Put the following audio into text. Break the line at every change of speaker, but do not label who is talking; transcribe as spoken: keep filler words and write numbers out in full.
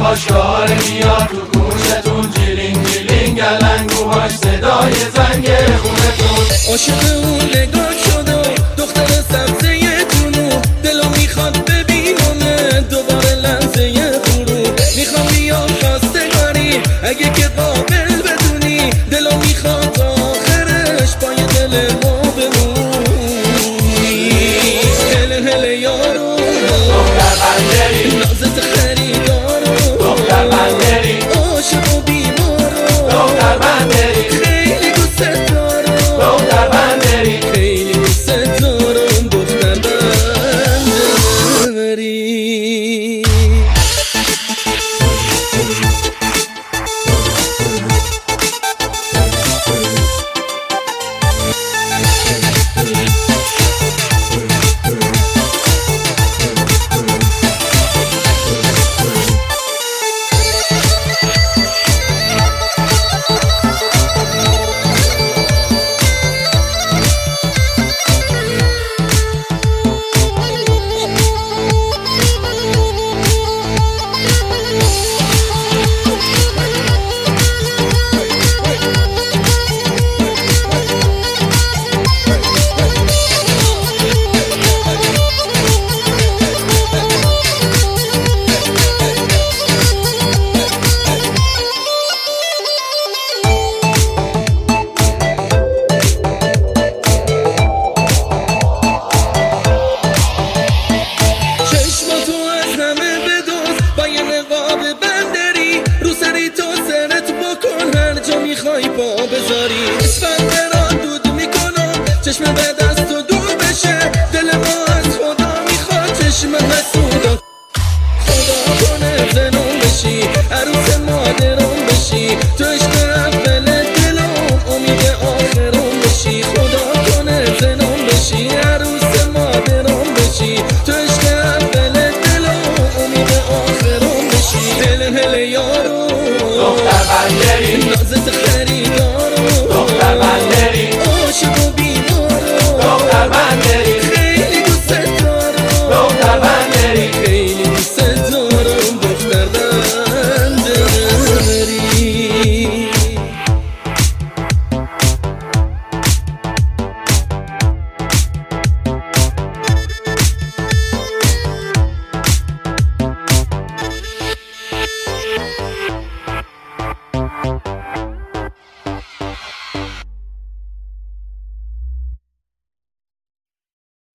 آشکار میاد تو گوشتون، جیلینگ جیلینگ گلنگوهاش صدای زنگ خونتون.
عاشق اون نگاه شد و دختر سبزه جنو، دلو میخواد ببینم دوباره لحظه غروب. میخوام بیام خواستگاری اگه که قابل بدونی، دلو میخواد تا آخرش پای دل ما بمونی. هله هله یارو
دختر بندری،
نازت خریدارو،
دختر بندری،
عاشق و بیمارو،
دختر بندری،
خیلی دوست دارم،
دختر بندری،
خیلی دوست دارم دختر بندری. میخوای پا بذاری اسفند را دود میکنم، چشم به دست و دور بشه. دل ما از خدا میخواد چشم حسودا، خدا کنه زنم بشی، عروس مادرم بشی. تو عشق اول دلم امید آخرم بشی، خدا کنه زنم بشی، عروس مادرم بشی. تو عشق اول دلم امید آخرم بشی. هله هله یارو
دختر بندری،
نازت خری